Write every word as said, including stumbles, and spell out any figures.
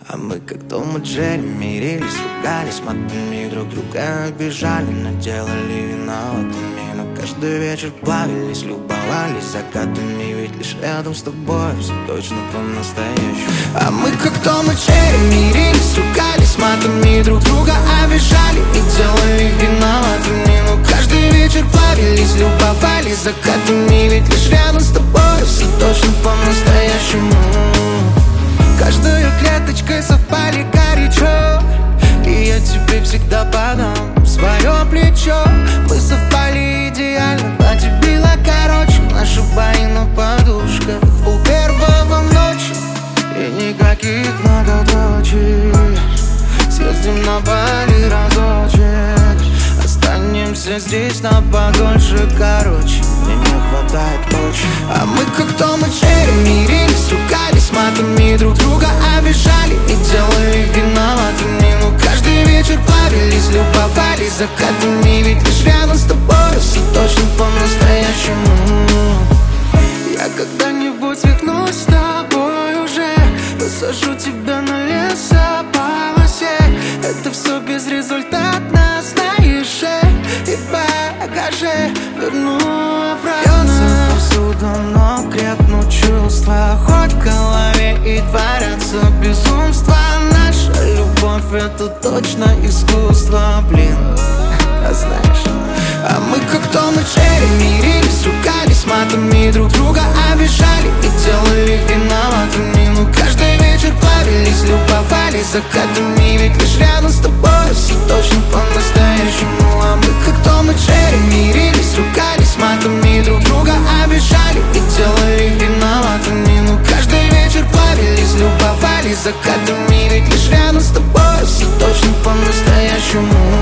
А мы как Том и Джерри мирились, ругались матами, друг друга обижали, но делали виноватыми. Но каждый вечер плавились, любовались закатами, ведь лишь рядом с тобой все точно по-настоящему. А мы как Том и Джерри мирились, ругались матами, друг друга обижали и делали виноватыми. Но каждый вечер плавились, любовались закатами, ведь лишь рядом с тобой все точно по-настоящему. Каждой клеточкой совпали горячо, и я тебе всегда подам свое плечо. Мы совпали идеально, платье било короче, наши бои на подушках в пол первого в ночи. И никаких многоточий, съездим на Бали разочек, останемся здесь на подольше, короче, мне не хватает очень. А мы как Том и Джерри мирились, ругались матами, друг друга обижали и делали виноватыми. Но каждый вечер плавились, любовались закатами, ведь лишь рядом с тобой все точно по-настоящему. Я когда-нибудь свихнусь с тобой уже, посажу тебя на лесополосе. Это все безрезультатно, знаешь, и в багаже верну обратно. Бьется повсюду, но крепнут чувства, хоть в голове и творятся безумства. Наша любовь — это точно искусство, блин, а знаешь. А мы как Том и Джерри мирились, ругались матами, друг друга обижали и делали виноватыми. Но каждый вечер плавились, любовались закатами, ведь лишь рядом с тобой все точно по-настоящему. А мы как Том и Джерри мирились, ругались матами, друг друга обижали и делали виноватыми. Но каждый вечер плавились, любовались закатами, ведь лишь рядом с тобой все точно по-настоящему.